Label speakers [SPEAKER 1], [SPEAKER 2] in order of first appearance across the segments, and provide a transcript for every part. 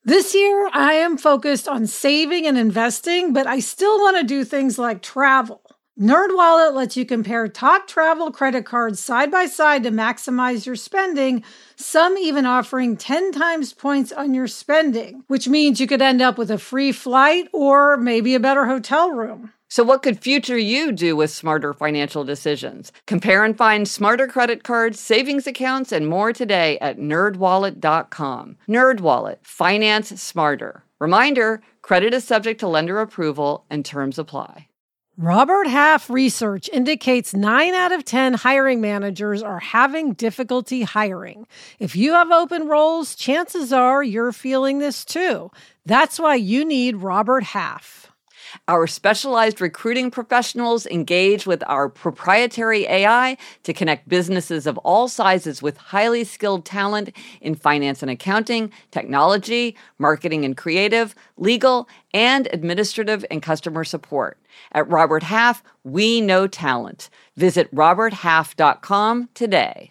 [SPEAKER 1] This year, I am focused on saving and investing, but I still want to do things like travel. NerdWallet lets you compare top travel credit cards side by side to maximize your spending, some even offering 10 times points on your spending, which means you could end up with a free flight or maybe a better hotel room.
[SPEAKER 2] So what could future you do with smarter financial decisions? Compare and find smarter credit cards, savings accounts, and more today at nerdwallet.com. NerdWallet. Finance smarter. Reminder, credit is subject to lender approval and terms apply.
[SPEAKER 1] Robert Half research indicates 9 out of 10 hiring managers are having difficulty hiring. If you have open roles, chances are you're feeling this too. That's why you need Robert Half.
[SPEAKER 2] Our specialized recruiting professionals engage with our proprietary AI to connect businesses of all sizes with highly skilled talent in finance and accounting, technology, marketing and creative, legal, and administrative and customer support. At Robert Half, we know talent. Visit roberthalf.com today.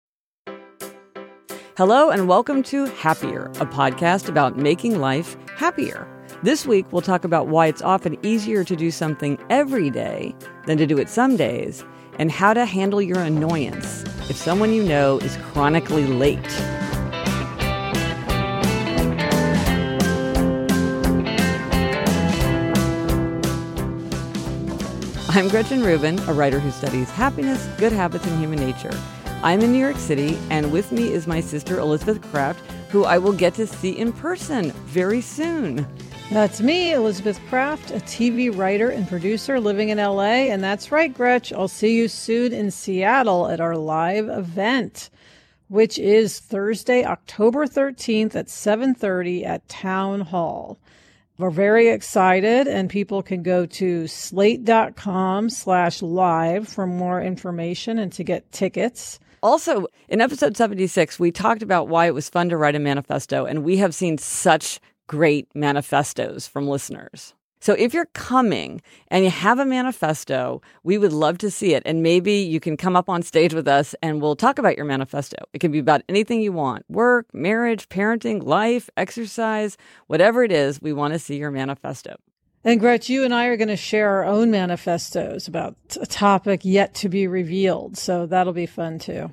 [SPEAKER 2] Hello and welcome to Happier, a podcast about making life happier. This week, we'll talk about why it's often easier to do something every day than to do it some days, and how to handle your annoyance if someone you know is chronically late. I'm Gretchen Rubin, a writer who studies happiness, good habits, and human nature. I'm in New York City, and with me is my sister Elizabeth Kraft, who I will get to see in person very soon.
[SPEAKER 1] That's me, Elizabeth Kraft, a TV writer and producer living in LA. And that's right, Gretch, I'll see you soon in Seattle at our live event, which is Thursday, October 13th at 7:30 at Town Hall. We're very excited, and people can go to slate.com/live for more information and to get tickets.
[SPEAKER 2] Also, in episode 76, we talked about why it was fun to write a manifesto, and we have seen such great manifestos from listeners. So if you're coming and you have a manifesto, we would love to see it. And maybe you can come up on stage with us and we'll talk about your manifesto. It can be about anything you want: work, marriage, parenting, life, exercise, whatever it is, we want to see your manifesto.
[SPEAKER 1] And Gretch, you and I are going to share our own manifestos about a topic yet to be revealed. So that'll be fun too.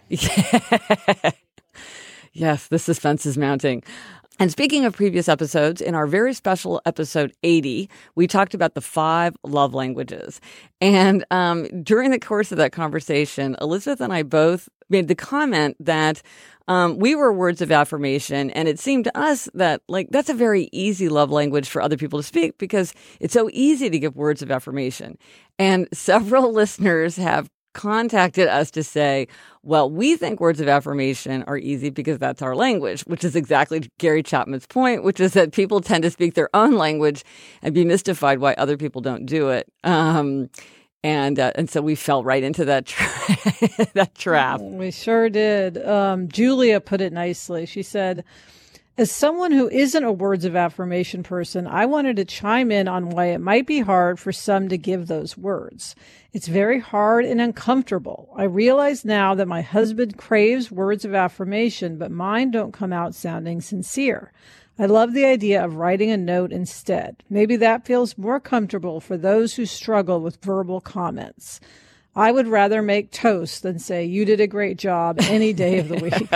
[SPEAKER 2] Yes, the suspense is mounting. And speaking of previous episodes, in our very special episode 80, we talked about the 5 love languages. And during the course of that conversation, Elizabeth and I both made the comment that we were words of affirmation. And it seemed to us that, that's a very easy love language for other people to speak because it's so easy to give words of affirmation. And several listeners have contacted us to say, well, we think words of affirmation are easy because that's our language, which is exactly Gary Chapman's point, which is that people tend to speak their own language and be mystified why other people don't do it. And so we fell right into that that trap.
[SPEAKER 1] We sure did. Julia put it nicely. She said, as someone who isn't a words of affirmation person, I wanted to chime in on why it might be hard for some to give those words. It's very hard and uncomfortable. I realize now that my husband craves words of affirmation, but mine don't come out sounding sincere. I love the idea of writing a note instead. Maybe that feels more comfortable for those who struggle with verbal comments. I would rather make toast than say, you did a great job any day of the week.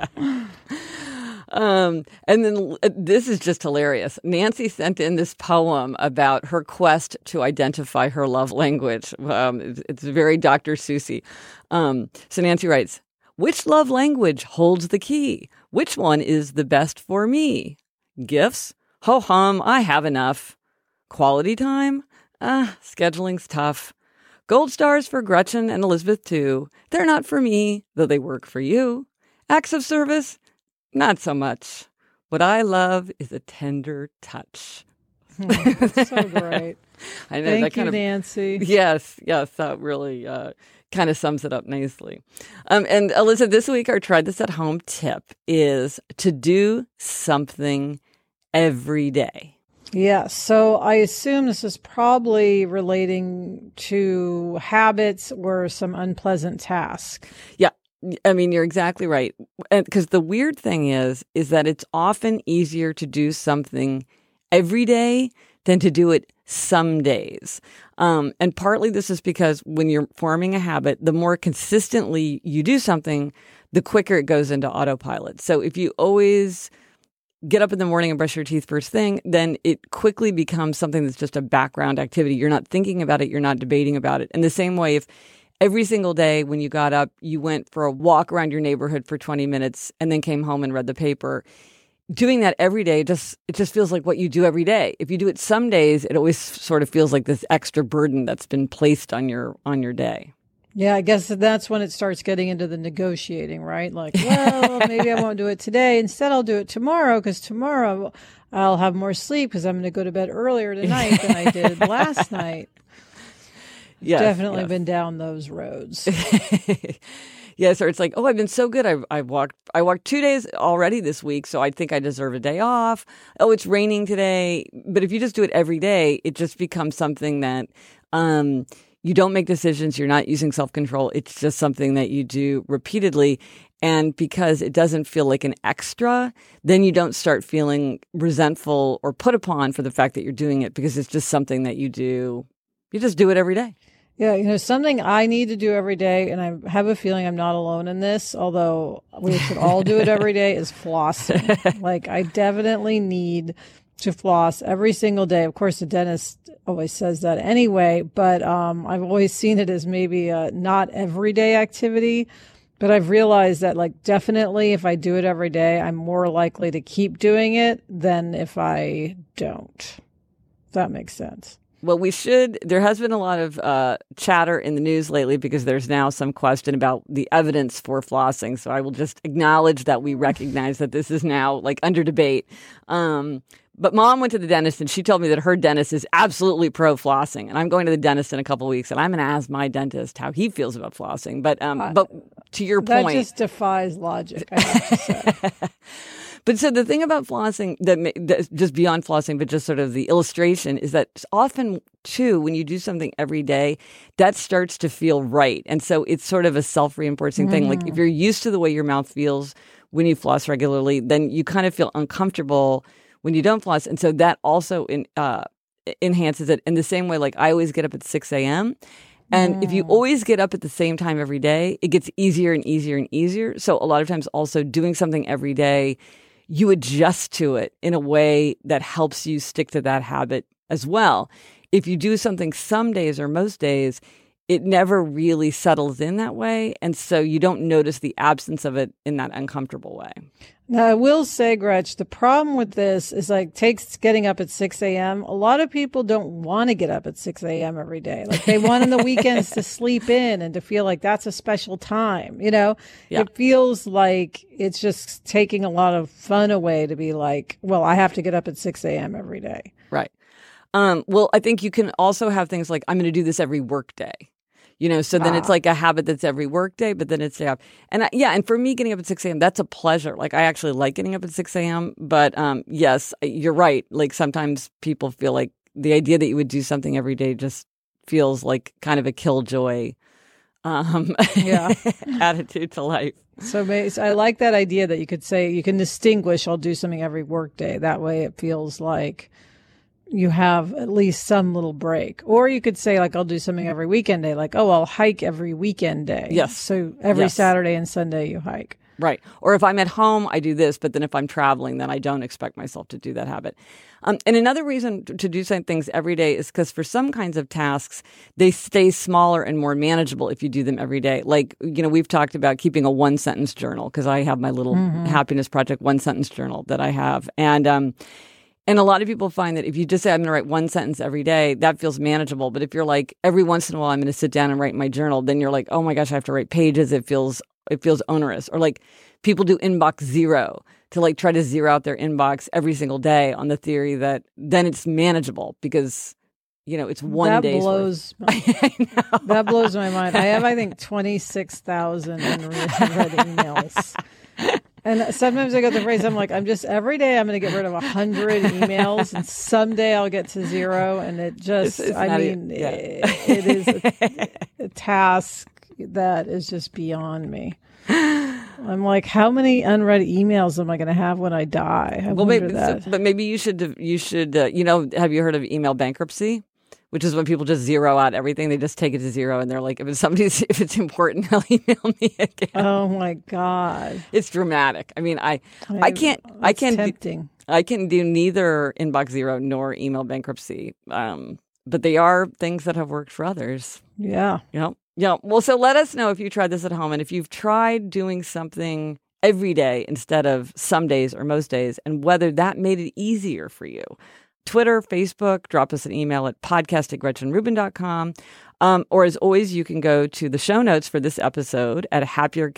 [SPEAKER 2] And then this is just hilarious. Nancy sent in this poem about her quest to identify her love language. It's very Dr. Seussy. So Nancy writes, which love language holds the key? Which one is the best for me? Gifts? Ho-hum, I have enough. Quality time? Scheduling's tough. Gold stars for Gretchen and Elizabeth too. They're not for me, though they work for you. Acts of service? Not so much. What I love is a tender touch.
[SPEAKER 1] That's so great.
[SPEAKER 2] I know,
[SPEAKER 1] Thank you, Nancy.
[SPEAKER 2] Yes, that really kind of sums it up nicely. And Elizabeth, this week our Try This at Home tip is to do something every day.
[SPEAKER 1] Yeah, so I assume this is probably relating to habits or some unpleasant task.
[SPEAKER 2] Yeah. I mean, you're exactly right. Because the weird thing is that it's often easier to do something every day than to do it some days. And partly this is because when you're forming a habit, the more consistently you do something, the quicker it goes into autopilot. So if you always get up in the morning and brush your teeth first thing, then it quickly becomes something that's just a background activity. You're not thinking about it. You're not debating about it. In the same way, if every single day when you got up, you went for a walk around your neighborhood for 20 minutes and then came home and read the paper, doing that every day, it just feels like what you do every day. If you do it some days, it always sort of feels like this extra burden that's been placed on your day.
[SPEAKER 1] Yeah, I guess that's when it starts getting into the negotiating, right? Like, well, maybe I won't do it today. Instead, I'll do it tomorrow because tomorrow I'll have more sleep because I'm going to go to bed earlier tonight than I did last night.
[SPEAKER 2] Yes,
[SPEAKER 1] Definitely been down those roads.
[SPEAKER 2] Yes, or it's like, oh, I've been so good. I walked 2 days already this week, so I think I deserve a day off. Oh, it's raining today. But if you just do it every day, it just becomes something that you don't make decisions. You're not using self-control. It's just something that you do repeatedly. And because it doesn't feel like an extra, then you don't start feeling resentful or put upon for the fact that you're doing it because it's just something that you do. You just do it every day.
[SPEAKER 1] Yeah, something I need to do every day, and I have a feeling I'm not alone in this, although we should all do it every day, is flossing. Like, I definitely need to floss every single day. Of course, the dentist always says that anyway, but I've always seen it as maybe a not everyday activity. But I've realized that, like, definitely if I do it every day, I'm more likely to keep doing it than if I don't. If that makes sense.
[SPEAKER 2] Well, there has been a lot of chatter in the news lately because there's now some question about the evidence for flossing. So I will just acknowledge that we recognize that this is now like under debate. But Mom went to the dentist and she told me that her dentist is absolutely pro flossing. And I'm going to the dentist in a couple of weeks and I'm going to ask my dentist how he feels about flossing. But to your point,
[SPEAKER 1] that just defies logic, I have to say.
[SPEAKER 2] But so the thing about flossing, that just beyond flossing, but just sort of the illustration is that often, too, when you do something every day, that starts to feel right. And so it's sort of a self-reinforcing thing. Like if you're used to the way your mouth feels when you floss regularly, then you kind of feel uncomfortable when you don't floss. And so that also enhances it in the same way. Like I always get up at 6 a.m. And if you always get up at the same time every day, it gets easier and easier and easier. So a lot of times also doing something every day, you adjust to it in a way that helps you stick to that habit as well. If you do something some days or most days, it never really settles in that way. And so you don't notice the absence of it in that uncomfortable way.
[SPEAKER 1] Now, I will say, Gretch, the problem with this is like takes getting up at 6 a.m. A lot of people don't want to get up at 6 a.m. every day. Like they want on the weekends to sleep in and to feel like that's a special time. Yeah. It feels like it's just taking a lot of fun away to be like, well, I have to get up at 6 a.m. every day.
[SPEAKER 2] Right. Well, I think you can also have things like I'm going to do this every work day. So then it's like a habit that's every work day, but then it's day off. And and for me, getting up at 6 a.m., that's a pleasure. Like I actually like getting up at 6 a.m. But yes, you're right. Like sometimes people feel like the idea that you would do something every day just feels like kind of a killjoy attitude to life.
[SPEAKER 1] So I like that idea that you could say you can distinguish, I'll do something every work day. That way it feels like you have at least some little break. Or you could say, like, I'll do something every weekend day. Like, oh, I'll hike every weekend day.
[SPEAKER 2] Yes.
[SPEAKER 1] So every Saturday and Sunday you hike.
[SPEAKER 2] Right. Or if I'm at home, I do this. But then if I'm traveling, then I don't expect myself to do that habit. And another reason to do some things every day is because for some kinds of tasks, they stay smaller and more manageable if you do them every day. Like, we've talked about keeping a one-sentence journal because I have my little happiness project one-sentence journal that I have. And a lot of people find that if you just say, I'm going to write one sentence every day, that feels manageable. But if you're like, every once in a while, I'm going to sit down and write my journal, then you're like, oh my gosh, I have to write pages. It feels onerous. Or like people do inbox zero to like try to zero out their inbox every single day on the theory that then it's manageable because, it's one day's worth.
[SPEAKER 1] That blows my mind. I have, I think, 26,000 unread emails. And sometimes I go the phrase, I'm like, every day I'm going to get rid of 100 emails and someday I'll get to zero. And it just, it is a task that is just beyond me. I'm like, how many unread emails am I going to have when I die? I wonder that.
[SPEAKER 2] But maybe you should, have you heard of email bankruptcy? Which is when people just zero out everything. They just take it to zero, and they're like, if it's important, they'll email me again.
[SPEAKER 1] Oh my God.
[SPEAKER 2] It's dramatic. I mean, I can't
[SPEAKER 1] tempting.
[SPEAKER 2] I can do neither inbox zero nor email bankruptcy. But they are things that have worked for others.
[SPEAKER 1] Yeah.
[SPEAKER 2] Yeah. Well, so let us know if you tried this at home and if you've tried doing something every day instead of some days or most days, and whether that made it easier for you. Twitter, Facebook, drop us an email at podcast@GretchenRubin.com. Or as always, you can go to the show notes for this episode at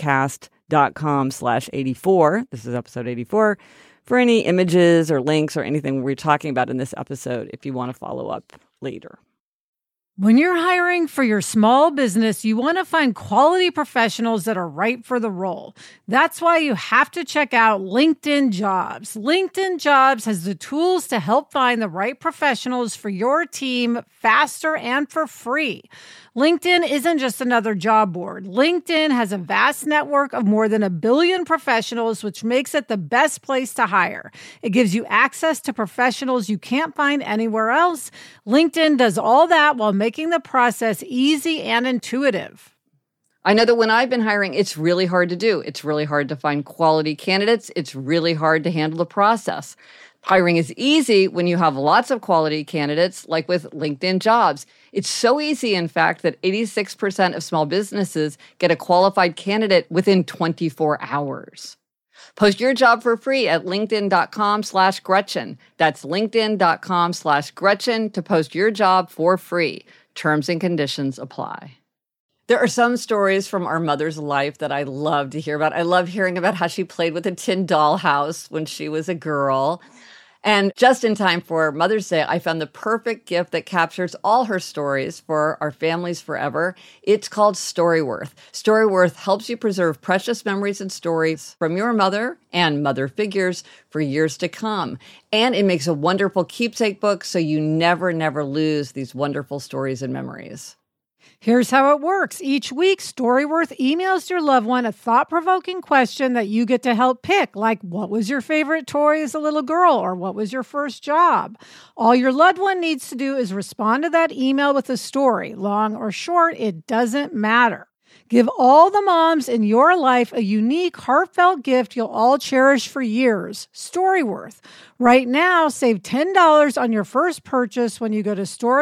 [SPEAKER 2] happiercast.com/84. This is episode 84 for any images or links or anything we're talking about in this episode if you want to follow up later.
[SPEAKER 1] When you're hiring for your small business, you want to find quality professionals that are right for the role. That's why you have to check out LinkedIn Jobs. LinkedIn Jobs has the tools to help find the right professionals for your team faster and for free. LinkedIn isn't just another job board. LinkedIn has a vast network of more than 1 billion professionals, which makes it the best place to hire. It gives you access to professionals you can't find anywhere else. LinkedIn does all that while making the process easy and intuitive.
[SPEAKER 2] I know that when I've been hiring, it's really hard to do. It's really hard to find quality candidates. It's really hard to handle the process. Hiring is easy when you have lots of quality candidates, like with LinkedIn Jobs. It's so easy, in fact, that 86% of small businesses get a qualified candidate within 24 hours. Post your job for free at linkedin.com/Gretchen. That's linkedin.com/Gretchen to post your job for free. Terms and conditions apply. There are some stories from our mother's life that I love to hear about. I love hearing about how she played with a tin dollhouse when she was a girl. And just in time for Mother's Day, I found the perfect gift that captures all her stories for our families forever. It's called Storyworth. Storyworth helps you preserve precious memories and stories from your mother and mother figures for years to come. And it makes a wonderful keepsake book so you never lose these wonderful stories and memories.
[SPEAKER 1] Here's how it works. Each week, Storyworth emails your loved one a thought-provoking question that you get to help pick, like what was your favorite toy as a little girl, or what was your first job? All your loved one needs to do is respond to that email with a story. Long or short, it doesn't matter. Give all the moms in your life a unique, heartfelt gift you'll all cherish for years. Storyworth. Right now, save $10 on your first purchase when you go to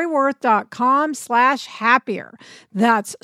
[SPEAKER 1] storyworth.com/happier. That's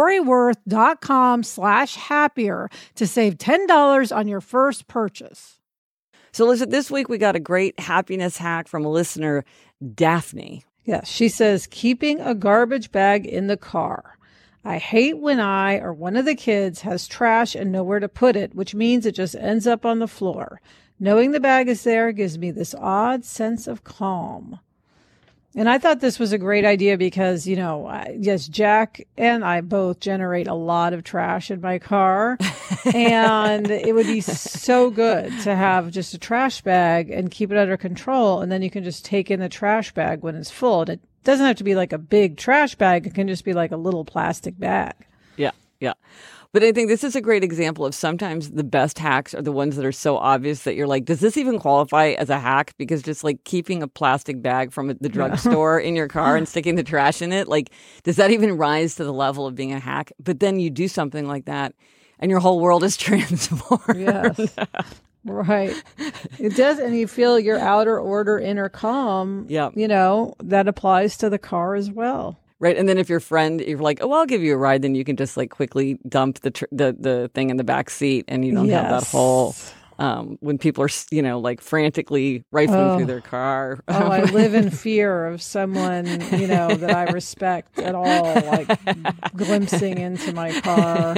[SPEAKER 1] storyworth.com/happier to save $10 on your first purchase.
[SPEAKER 2] So, Lisa, this week we got a great happiness hack from a listener, Daphne.
[SPEAKER 1] Yes, she says, keeping a garbage bag in the car. I hate when I or one of the kids has trash and nowhere to put it, which means it just ends up on the floor. Knowing the bag is there gives me this odd sense of calm. And I thought this was a great idea because, yes, Jack and I both generate a lot of trash in my car. And it would be so good to have just a trash bag and keep it under control. And then you can just take in the trash bag when it's full. And it doesn't have to be like a big trash bag. It can just be like a little plastic bag.
[SPEAKER 2] Yeah. But I think this is a great example of sometimes the best hacks are the ones that are so obvious that you're like, does this even qualify as a hack? Because just like keeping a plastic bag from the drugstore in your car and sticking the trash in it, like, does that even rise to the level of being a hack? But then you do something like that and your whole world is transformed.
[SPEAKER 1] Yes. Right. It does. And you feel your outer order, inner calm.
[SPEAKER 2] Yeah.
[SPEAKER 1] That applies to the car as well.
[SPEAKER 2] Right. And then if your friend, you're like, oh, I'll give you a ride, then you can just like quickly dump the thing in the back seat and you don't have that whole, when people are, like frantically rifling through their car.
[SPEAKER 1] I live in fear of someone, that I respect at all, like glimpsing into my car.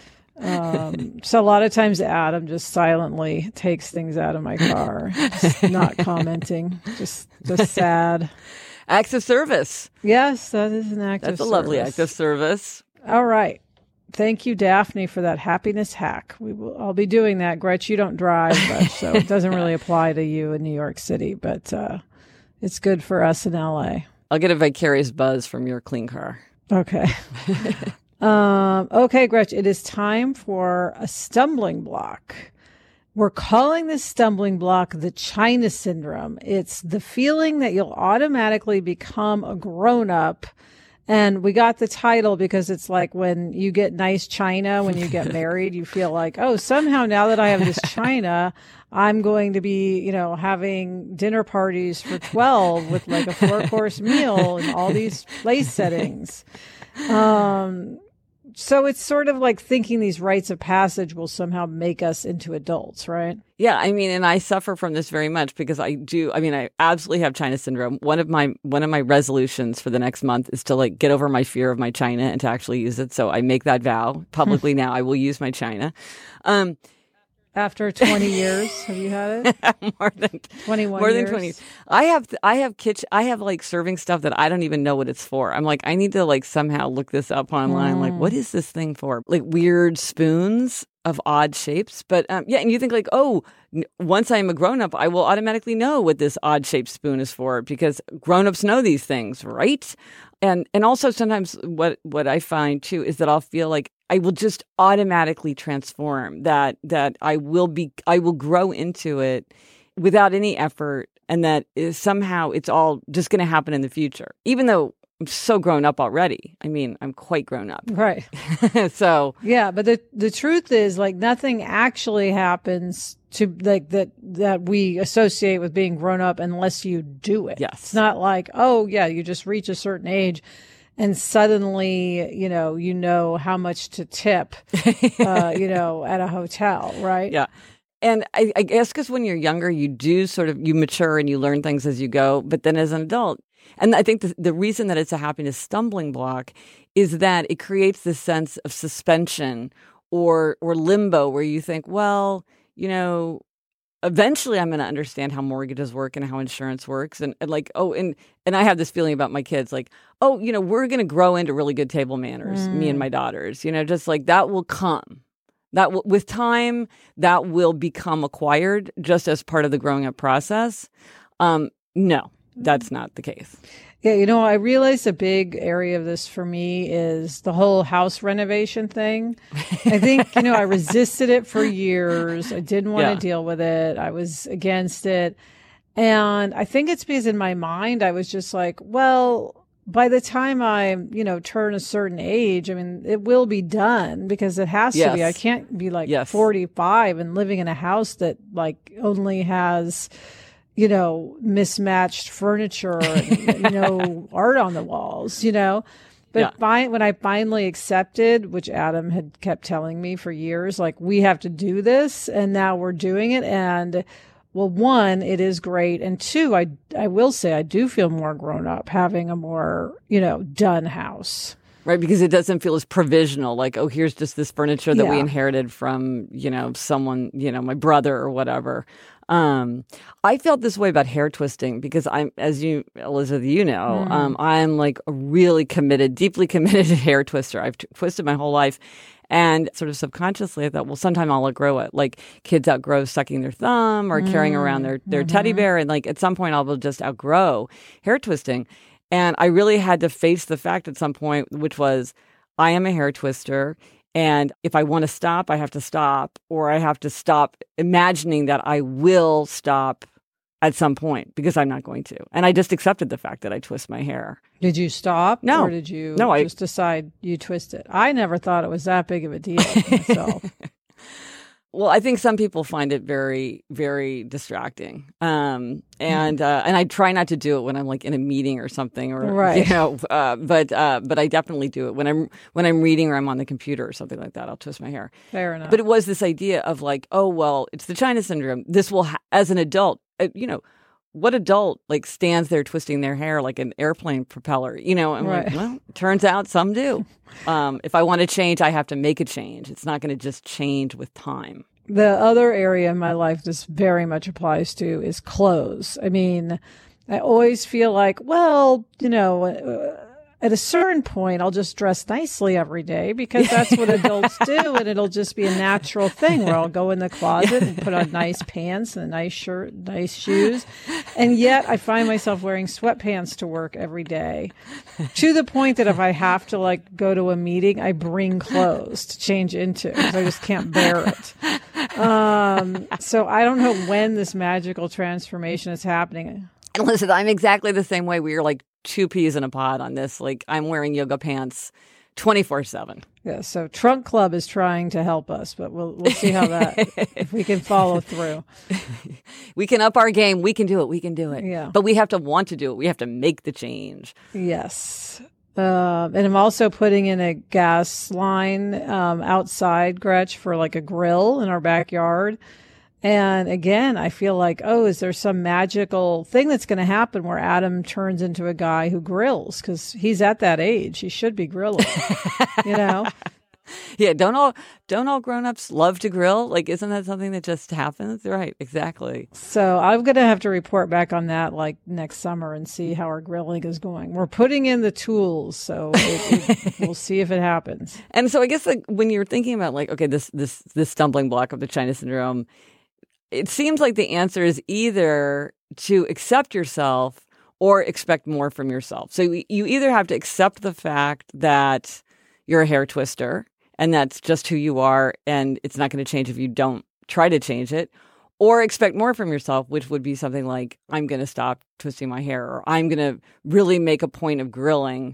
[SPEAKER 1] So a lot of times Adam just silently takes things out of my car, just not commenting, just sad.
[SPEAKER 2] Acts of service.
[SPEAKER 1] Yes, that is an act of service.
[SPEAKER 2] That's a lovely act of service.
[SPEAKER 1] All right. Thank you, Daphne, for that happiness hack. I'll be doing that. Gretch, you don't drive much, so it doesn't really apply to you in New York City, but it's good for us in LA.
[SPEAKER 2] I'll get a vicarious buzz from your clean car.
[SPEAKER 1] Okay. Okay, Gretch, it is time for a stumbling block. We're calling this stumbling block the China syndrome. It's the feeling that you'll automatically become a grown-up. And we got the title because it's like when you get nice china, when you get married, you feel like, oh, somehow now that I have this china, I'm going to be, having dinner parties for 12 with like a 4-course meal and all these place settings. So it's sort of like thinking these rites of passage will somehow make us into adults, right?
[SPEAKER 2] Yeah, I mean, and I suffer from this very much because I absolutely have China syndrome. One of my resolutions for the next month is to like get over my fear of my China and to actually use it. So I make that vow publicly now. I will use my China.
[SPEAKER 1] After 20 years, have you had it?
[SPEAKER 2] More than
[SPEAKER 1] 21
[SPEAKER 2] more
[SPEAKER 1] years.
[SPEAKER 2] than 20. I have like serving stuff that I don't even know what it's for. I'm like, I need to like somehow look this up online. Like, what is this thing for? Like weird spoons of odd shapes. But yeah, and you think like, oh, once I'm a grown-up, I will automatically know what this odd-shaped spoon is for because grown-ups know these things, right? And also sometimes what I find too is that I'll feel like I will just automatically transform, that I will grow into it without any effort, and that somehow it's all just going to happen in the future, even though I'm so grown up already. I mean, I'm quite grown up.
[SPEAKER 1] Right.
[SPEAKER 2] So
[SPEAKER 1] yeah, but the truth is like nothing actually happens to like that we associate with being grown up unless you do it.
[SPEAKER 2] Yes.
[SPEAKER 1] It's not like, oh yeah, you just reach a certain age and suddenly, you know how much to tip, at a hotel, right?
[SPEAKER 2] Yeah. And I guess because when you're younger, you do you mature and you learn things as you go. But then as an adult, and I think the reason that it's a happiness stumbling block is that it creates this sense of suspension or limbo where you think, well, eventually I'm going to understand how mortgages work and how insurance works. And like, and I have this feeling about my kids, like, we're going to grow into really good table manners, me and my daughters, just like that will come. With time, that will become acquired just as part of the growing up process. No, that's not the case.
[SPEAKER 1] Yeah, I realized a big area of this for me is the whole house renovation thing. I think, I resisted it for years. I didn't want to deal with it. I was against it. And I think it's because in my mind, I was just like, well, by the time I, turn a certain age, I mean, it will be done because it has to be. I can't be like 45 and living in a house that like only has mismatched furniture and, art on the walls, But when I finally accepted, which Adam had kept telling me for years, like, we have to do this, and now we're doing it. And, well, one, it is great. And two, I will say I do feel more grown up having a more, done house.
[SPEAKER 2] Right, because it doesn't feel as provisional, like, oh, here's just this furniture that we inherited from, someone, my brother or whatever. I felt this way about hair twisting because I'm, as you, Elizabeth, I'm like a really deeply committed hair twister. I've twisted my whole life. And sort of subconsciously, I thought, well, sometime I'll outgrow it. Like kids outgrow sucking their thumb or carrying around their teddy bear. And like at some point, I will just outgrow hair twisting. And I really had to face the fact at some point, which was I am a hair twister. And if I want to stop, I have to stop, or I have to stop imagining that I will stop at some point because I'm not going to. And I just accepted the fact that I twist my hair.
[SPEAKER 1] Did you stop?
[SPEAKER 2] No.
[SPEAKER 1] Or did you just decide you twist it? I never thought it was that big of a deal myself.
[SPEAKER 2] Well, I think some people find it very, very distracting, and I try not to do it when I'm like in a meeting or something, or
[SPEAKER 1] right.
[SPEAKER 2] But I definitely do it when I'm reading or I'm on the computer or something like that. I'll twist my hair.
[SPEAKER 1] Fair enough.
[SPEAKER 2] But it was this idea of like, oh well, it's the China syndrome. This will, as an adult, what adult like stands there twisting their hair like an airplane propeller? I'm
[SPEAKER 1] right.
[SPEAKER 2] like, well, it turns out some do. If I want to change, I have to make a change. It's not going to just change with time.
[SPEAKER 1] The other area in my life this very much applies to is clothes. I mean, I always feel like, well, at a certain point, I'll just dress nicely every day because that's what adults do. And it'll just be a natural thing where I'll go in the closet and put on nice pants and a nice shirt, nice shoes. And yet I find myself wearing sweatpants to work every day, to the point that if I have to like go to a meeting, I bring clothes to change into because I just can't bear it. So I don't know when this magical transformation is happening.
[SPEAKER 2] And listen, I'm exactly the same way. We are like two peas in a pod on this. Like I'm wearing yoga pants 24/7.
[SPEAKER 1] Yeah. So Trunk Club is trying to help us, but we'll see how if we can follow through.
[SPEAKER 2] We can up our game. We can do it. We can do it.
[SPEAKER 1] Yeah.
[SPEAKER 2] But we have to want to do it. We have to make the change.
[SPEAKER 1] Yes. And I'm also putting in a gas line outside, Gretch, for like a grill in our backyard. And again, I feel like, oh, is there some magical thing that's going to happen where Adam turns into a guy who grills? Because he's at that age. He should be grilling, you know?
[SPEAKER 2] Yeah, don't all grown-ups love to grill? Like, isn't that something that just happens? Right, exactly.
[SPEAKER 1] So I'm going to have to report back on that like next summer and see how our grilling is going. We're putting in the tools, so we'll see if it happens.
[SPEAKER 2] And so I guess like when you're thinking about like, okay, this stumbling block of the China syndrome, it seems like the answer is either to accept yourself or expect more from yourself. So you either have to accept the fact that you're a hair twister and that's just who you are and it's not going to change if you don't try to change it, or expect more from yourself, which would be something like, I'm going to stop twisting my hair, or I'm going to really make a point of grilling,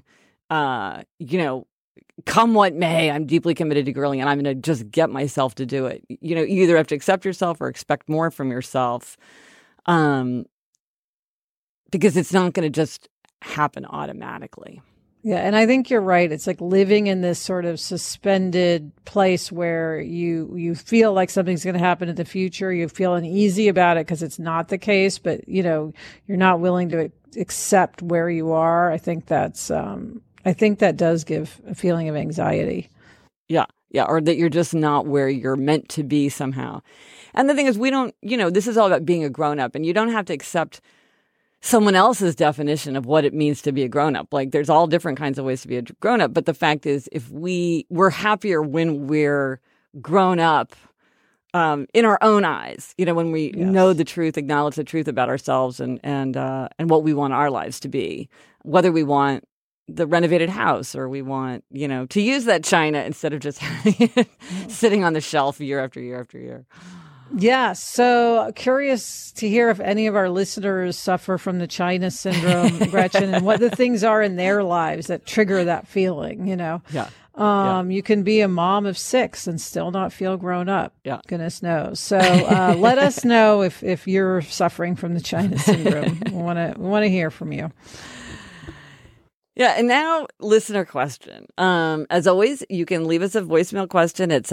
[SPEAKER 2] come what may, I'm deeply committed to grilling and I'm going to just get myself to do it. You know, you either have to accept yourself or expect more from yourself, because it's not going to just happen automatically.
[SPEAKER 1] Yeah, and I think you're right. It's like living in this sort of suspended place where you feel like something's going to happen in the future. You feel uneasy about it because it's not the case, but you're not willing to accept where you are. I think that does give a feeling of anxiety.
[SPEAKER 2] Yeah, or that you're just not where you're meant to be somehow. And the thing is, we don't, this is all about being a grown-up, and you don't have to accept someone else's definition of what it means to be a grown-up. Like, there's all different kinds of ways to be a grown-up, but the fact is, if we're happier when we're grown up in our own eyes, when we know the truth, acknowledge the truth about ourselves and what we want our lives to be, whether we want the renovated house or we want, to use that china instead of just having it sitting on the shelf year after year after year.
[SPEAKER 1] Yeah. So curious to hear if any of our listeners suffer from the China syndrome, Gretchen, and what the things are in their lives that trigger that feeling,
[SPEAKER 2] Yeah.
[SPEAKER 1] You can be a mom of 6 and still not feel grown up.
[SPEAKER 2] Yeah.
[SPEAKER 1] Goodness knows. So let us know if you're suffering from the China syndrome. We want to hear from you.
[SPEAKER 2] Yeah, and now listener question. As always, you can leave us a voicemail question at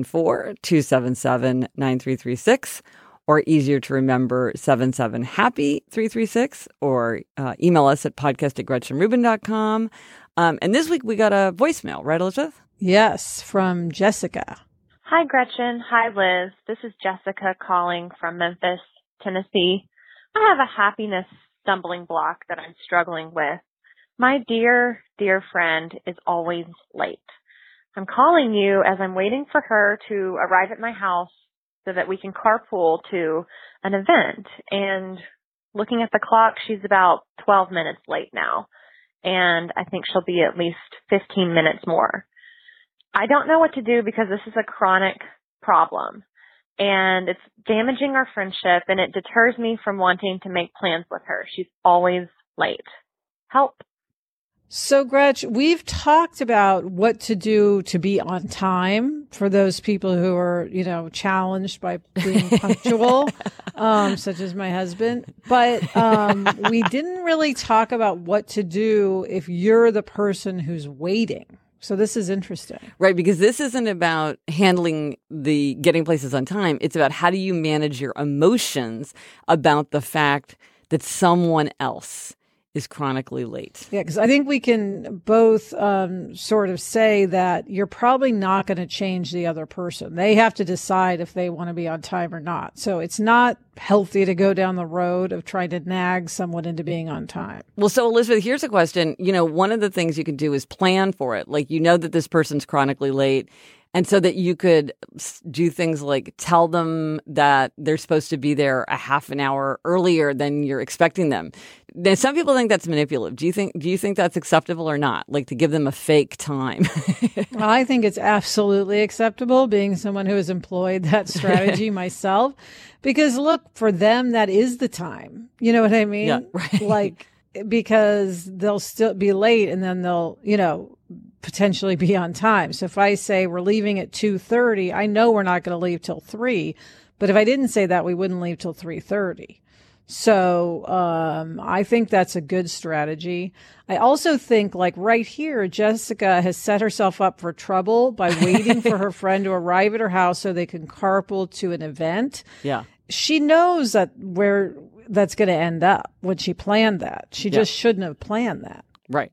[SPEAKER 2] 774-277-9336, or easier to remember, 77-HAPPY-336, or email us at podcast@GretchenRubin.com. And this week we got a voicemail, right, Elizabeth?
[SPEAKER 1] Yes, from Jessica.
[SPEAKER 3] Hi, Gretchen. Hi, Liz. This is Jessica calling from Memphis, Tennessee. I have a happiness stumbling block that I'm struggling with. My dear, dear friend is always late. I'm calling you as I'm waiting for her to arrive at my house so that we can carpool to an event. And looking at the clock, she's about 12 minutes late now. And I think she'll be at least 15 minutes more. I don't know what to do because this is a chronic problem. And it's damaging our friendship, and it deters me from wanting to make plans with her. She's always late. Help.
[SPEAKER 1] So, Gretch, we've talked about what to do to be on time for those people who are, challenged by being punctual, such as my husband. But we didn't really talk about what to do if you're the person who's waiting. So this is interesting.
[SPEAKER 2] Right, because this isn't about handling the getting places on time. It's about how do you manage your emotions about the fact that someone else is chronically late?
[SPEAKER 1] Yeah, because I think we can both sort of say that you're probably not going to change the other person. They have to decide if they want to be on time or not. So it's not healthy to go down the road of trying to nag someone into being on time.
[SPEAKER 2] Well, so Elizabeth, here's a question. One of the things you can do is plan for it. Like, that this person's chronically late. And so that you could do things like tell them that they're supposed to be there a half an hour earlier than you're expecting them. Now, some people think that's manipulative. Do you think that's acceptable or not? Like to give them a fake time?
[SPEAKER 1] I think it's absolutely acceptable, being someone who has employed that strategy myself, because look, for them, that is the time. You know what I mean?
[SPEAKER 2] Yeah, right.
[SPEAKER 1] Like, because they'll still be late and then they'll, potentially be on time. So if I say we're leaving at 2:30, I know we're not going to leave till 3. But if I didn't say that, we wouldn't leave till 3:30. So I think that's a good strategy. I also think, like right here, Jessica has set herself up for trouble by waiting for her friend to arrive at her house so they can carpool to an event.
[SPEAKER 2] Yeah.
[SPEAKER 1] She knows that where that's going to end up when she planned that. She just shouldn't have planned that.
[SPEAKER 2] Right.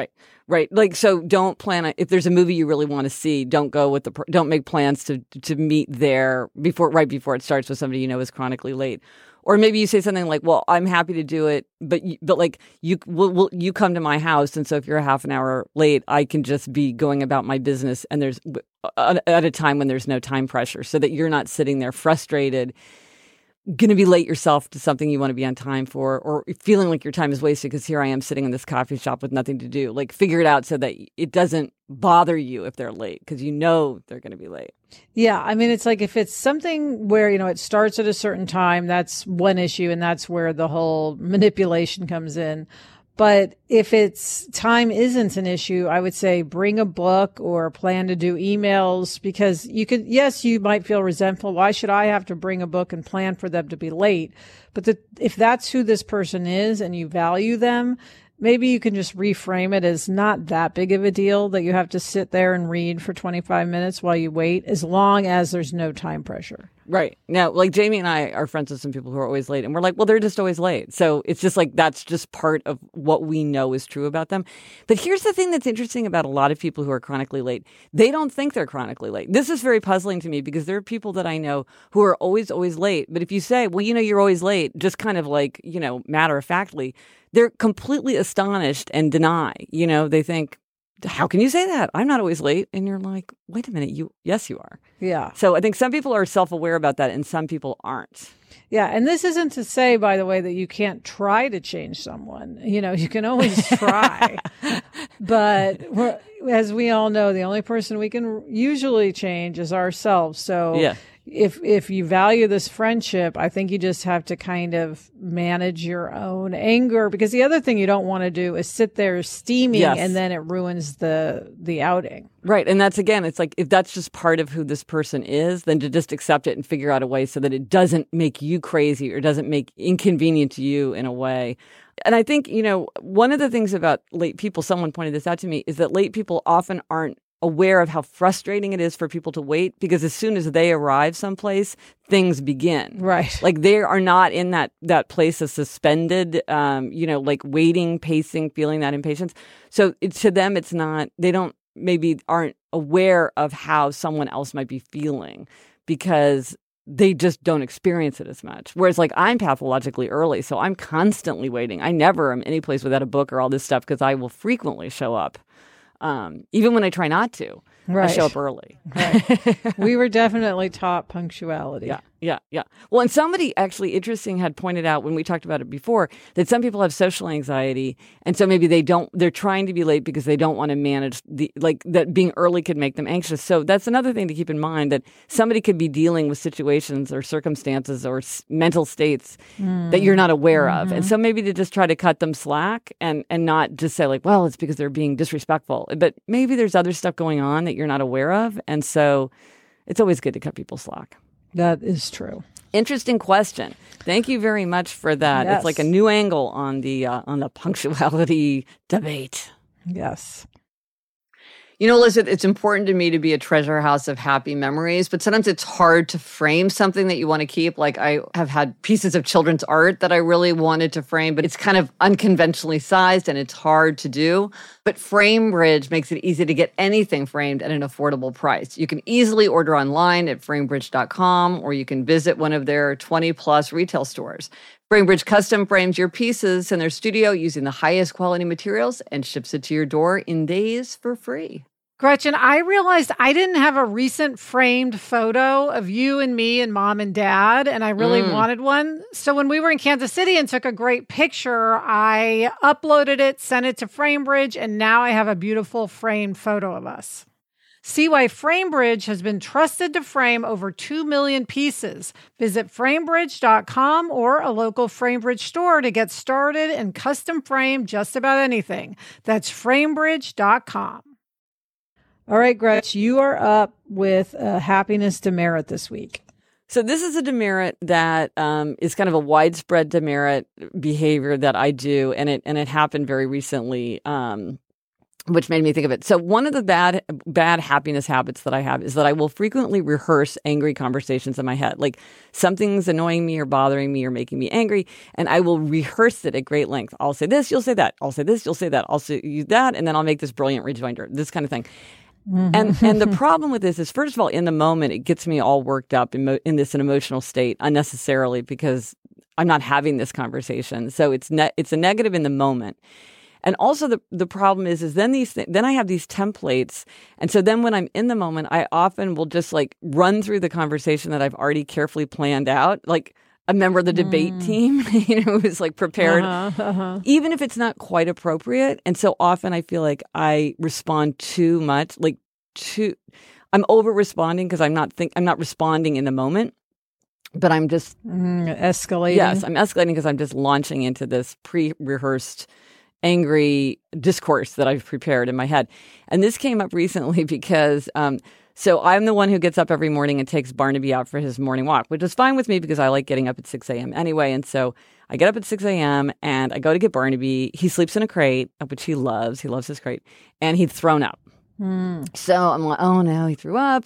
[SPEAKER 2] Like, so don't plan it. If there's a movie you really want to see, don't go with don't make plans to meet there right before it starts with somebody is chronically late. Or maybe you say something like, well, I'm happy to do it, but like you come to my house. And so if you're a half an hour late, I can just be going about my business. And there's at a time when there's no time pressure, so that you're not sitting there frustrated, going to be late yourself to something you want to be on time for, or feeling like your time is wasted because here I am sitting in this coffee shop with nothing to do. Like, figure it out so that it doesn't bother you if they're late, because they're going to be late.
[SPEAKER 1] Yeah. I mean, it's like if it's something where, it starts at a certain time, that's one issue, and that's where the whole manipulation comes in. But if time isn't an issue, I would say bring a book or plan to do emails, because you might feel resentful. Why should I have to bring a book and plan for them to be late? But if that's who this person is and you value them, maybe you can just reframe it as not that big of a deal that you have to sit there and read for 25 minutes while you wait, as long as there's no time pressure.
[SPEAKER 2] Right. Now, like Jamie and I are friends with some people who are always late, and we're like, well, they're just always late. So it's just like, that's just part of what we know is true about them. But here's the thing that's interesting about a lot of people who are chronically late. They don't think they're chronically late. This is very puzzling to me, because there are people that I know who are always late. But if you say, well, you're always late, just kind of like, matter of factly, they're completely astonished and deny. They think, how can you say that? I'm not always late. And you're like, wait a minute, yes, you are.
[SPEAKER 1] Yeah.
[SPEAKER 2] So I think some people are self-aware about that and some people aren't.
[SPEAKER 1] Yeah. And this isn't to say, by the way, that you can't try to change someone. You can always try. But as we all know, the only person we can usually change is ourselves. So
[SPEAKER 2] yeah.
[SPEAKER 1] If you value this friendship, I think you just have to kind of manage your own anger, because the other thing you don't want to do is sit there steaming,
[SPEAKER 2] yes.
[SPEAKER 1] and then it ruins the outing.
[SPEAKER 2] Right. And that's, again, it's like, if that's just part of who this person is, then to just accept it and figure out a way so that it doesn't make you crazy or doesn't make inconvenient to you in a way. And I think, one of the things about late people, someone pointed this out to me, is that late people often aren't aware of how frustrating it is for people to wait, because as soon as they arrive someplace, things begin.
[SPEAKER 1] Right.
[SPEAKER 2] Like, they are not in that place of suspended, like waiting, pacing, feeling that impatience. So to them, it's not, they aren't aware of how someone else might be feeling, because they just don't experience it as much. Whereas, like, I'm pathologically early, so I'm constantly waiting. I never am any place without a book or all this stuff, because I will frequently show up. Even when I try not to,
[SPEAKER 1] right.
[SPEAKER 2] I show up early.
[SPEAKER 1] Right. We were definitely taught punctuality.
[SPEAKER 2] Yeah. Well, and somebody actually interesting had pointed out when we talked about it before that some people have social anxiety, and so maybe they're trying to be late because they don't want to manage that being early could make them anxious. So that's another thing to keep in mind, that somebody could be dealing with situations or circumstances or mental states that you're not aware of. And so maybe to just try to cut them slack and not just say like, well, it's because they're being disrespectful, but maybe there's other stuff going on that you're not aware of. And so it's always good to cut people slack.
[SPEAKER 1] That is true.
[SPEAKER 2] Interesting question. Thank you very much for that.
[SPEAKER 1] Yes.
[SPEAKER 2] It's like a new angle on the punctuality debate.
[SPEAKER 1] Yes.
[SPEAKER 2] You know, Elizabeth, it's important to me to be a treasure house of happy memories, but sometimes it's hard to frame something that you want to keep. Like I have had pieces of children's art that I really wanted to frame, but it's kind of unconventionally sized and it's hard to do. But FrameBridge makes it easy to get anything framed at an affordable price. You can easily order online at framebridge.com, or you can visit one of their 20 plus retail stores. FrameBridge custom frames your pieces in their studio using the highest quality materials and ships it to your door in days for free.
[SPEAKER 1] Gretchen, I realized I didn't have a recent framed photo of you and me and mom and dad, and I really wanted one. So when we were in Kansas City and took a great picture, I uploaded it, sent it to FrameBridge, and now I have a beautiful framed photo of us. See why FrameBridge has been trusted to frame over 2 million pieces. Visit framebridge.com or a local FrameBridge store to get started and custom frame just about anything. That's framebridge.com. All right, Gretch, you are up with a happiness demerit this week.
[SPEAKER 2] So this is a demerit that is kind of a widespread demerit behavior that I do, and it happened very recently, which made me think of it. So one of the bad happiness habits that I have is that I will frequently rehearse angry conversations in my head. Like something's annoying me or bothering me or making me angry, and I will rehearse it at great length. I'll say this, you'll say that. I'll say this, you'll say that. I'll say you that, and then I'll make this brilliant rejoinder, this kind of thing. Mm-hmm. And the problem with this is, first of all, in the moment, it gets me all worked up in an emotional state unnecessarily because I'm not having this conversation. So it's a negative in the moment. And also the problem is then then I have these templates. And so then when I'm in the moment, I often will just like run through the conversation that I've already carefully planned out. Like a member of the debate team, who's like prepared, even if it's not quite appropriate. And so often I feel like I respond too much, I'm over responding because I'm not responding in the moment, but I'm just
[SPEAKER 1] escalating.
[SPEAKER 2] Yes, I'm escalating because I'm just launching into this pre-rehearsed angry discourse that I've prepared in my head. And this came up recently because so I'm the one who gets up every morning and takes Barnaby out for his morning walk, which is fine with me because I like getting up at 6 a.m. anyway. And so I get up at 6 a.m. and I go to get Barnaby. He sleeps in a crate, which he loves. He loves his crate. And he'd thrown up. So I'm like, oh no, he threw up.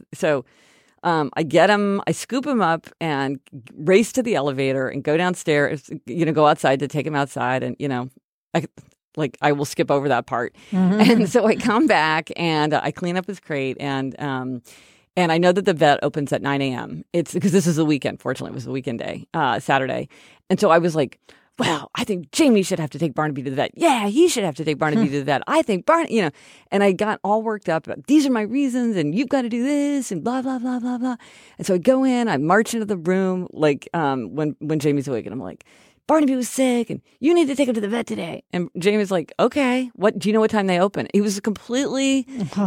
[SPEAKER 2] I get him, I scoop him up and race to the elevator and go downstairs, go outside to take him outside. And, I will skip over that part. And so I come back and I clean up his crate and I know that the vet opens at 9 a.m. It's because this is a weekend. Fortunately, it was a weekend day, Saturday. And so I was like, well, I think Jamie should have to take Barnaby to the vet. Yeah, he should have to take Barnaby to the vet. I think and I got all worked up about these are my reasons and you've got to do this and blah, blah, blah, blah, blah. And so I go in, I march into the room like when Jamie's awake and I'm like, Barnaby was sick and you need to take him to the vet today. And Jamie's like, okay, do you know what time they open? He was completely,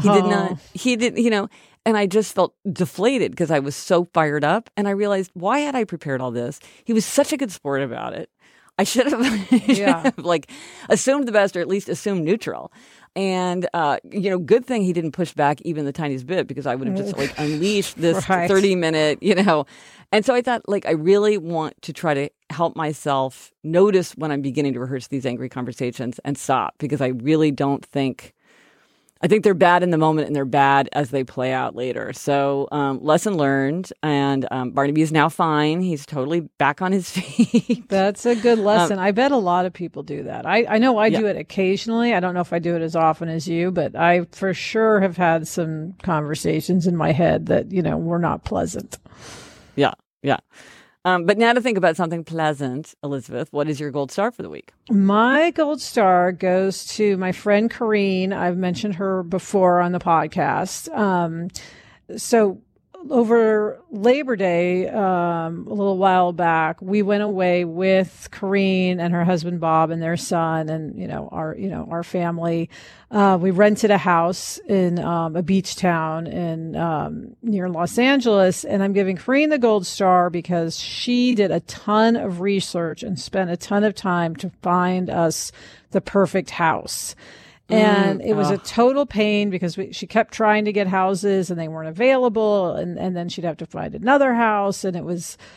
[SPEAKER 2] and I just felt deflated because I was so fired up. And I realized, why had I prepared all this? He was such a good sport about it. I should have assumed the best or at least assumed neutral. And, good thing he didn't push back even the tiniest bit because I would have just unleashed this 30-minute, And so I thought I really want to try to help myself notice when I'm beginning to rehearse these angry conversations and stop because I really don't think, I think they're bad in the moment and they're bad as they play out later. So lesson learned, and Barnaby is now fine. He's totally back on his feet.
[SPEAKER 1] That's a good lesson. I bet a lot of people do that. I know I do it occasionally. I don't know if I do it as often as you, but I for sure have had some conversations in my head that, were not pleasant.
[SPEAKER 2] Yeah. But now to think about something pleasant, Elizabeth, what is your gold star for the week?
[SPEAKER 1] My gold star goes to my friend Corrine. I've mentioned her before on the podcast. So over Labor Day, a little while back, we went away with Corrine and her husband Bob and their son and our family. We rented a house in a beach town in near Los Angeles, and I'm giving Corrine the gold star because she did a ton of research and spent a ton of time to find us the perfect house. And it was a total pain because she kept trying to get houses and they weren't available. And then she'd have to find another house. And it was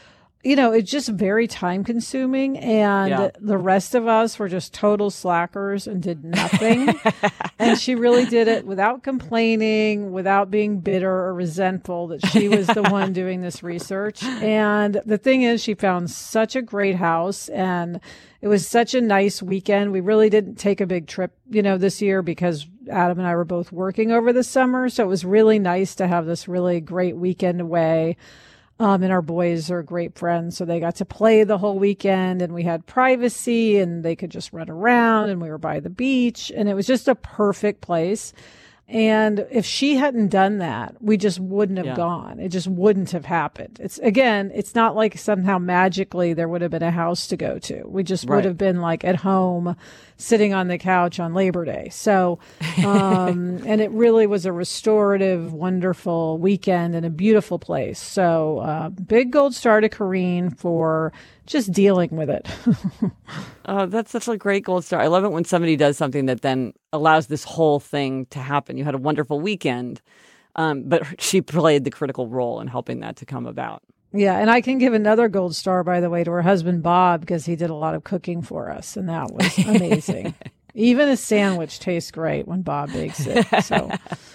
[SPEAKER 1] it's just very time consuming. And the rest of us were just total slackers and did nothing. And she really did it without complaining, without being bitter or resentful that she was the one doing this research. And the thing is, she found such a great house, and it was such a nice weekend. We really didn't take a big trip, this year because Adam and I were both working over the summer. So it was really nice to have this really great weekend away. And our boys are great friends. So they got to play the whole weekend, and we had privacy, and they could just run around, and we were by the beach, and it was just a perfect place. And if she hadn't done that, we just wouldn't have gone. It just wouldn't have happened. It's not like somehow magically there would have been a house to go to. We just would have been like at home sitting on the couch on Labor Day. So, and it really was a restorative, wonderful weekend and a beautiful place. So, big gold star to Corrine for just dealing with it.
[SPEAKER 2] Oh, that's such a great gold star. I love it when somebody does something that then allows this whole thing to happen. You had a wonderful weekend, but she played the critical role in helping that to come about.
[SPEAKER 1] Yeah, and I can give another gold star, by the way, to her husband, Bob, because he did a lot of cooking for us, and that was amazing. Even a sandwich tastes great when Bob bakes it. So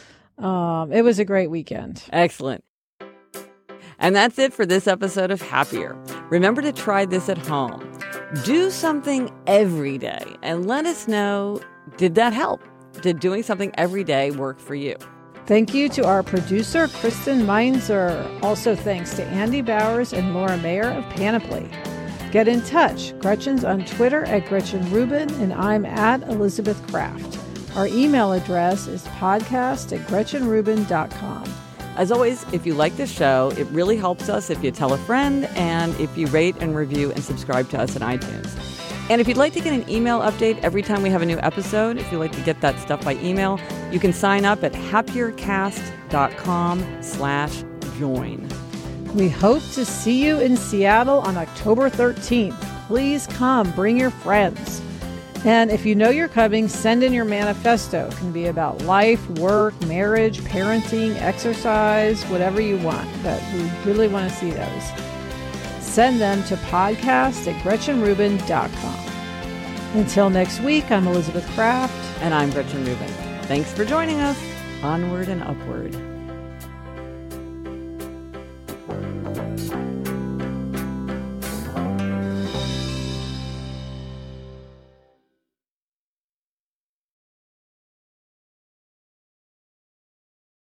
[SPEAKER 1] it was a great weekend.
[SPEAKER 2] Excellent. And that's it for this episode of Happier. Remember to try this at home. Do something every day and let us know, did that help? Did doing something every day work for you?
[SPEAKER 1] Thank you to our producer, Kristen Meinzer. Also thanks to Andy Bowers and Laura Mayer of Panoply. Get in touch. Gretchen's on Twitter at Gretchen Rubin, and I'm at Elizabeth Kraft. Our email address is podcast@GretchenRubin.com.
[SPEAKER 2] As always, if you like this show, it really helps us if you tell a friend and if you rate and review and subscribe to us on iTunes. And if you'd like to get an email update every time we have a new episode, if you'd like to get that stuff by email, you can sign up at happiercast.com/join.
[SPEAKER 1] We hope to see you in Seattle on October 13th. Please come, bring your friends. And if you know you're coming, send in your manifesto. It can be about life, work, marriage, parenting, exercise, whatever you want. But we really want to see those. Send them to podcast@GretchenRubin.com. Until next week, I'm Elizabeth Kraft.
[SPEAKER 2] And I'm Gretchen Rubin. Thanks for joining us. Onward and upward.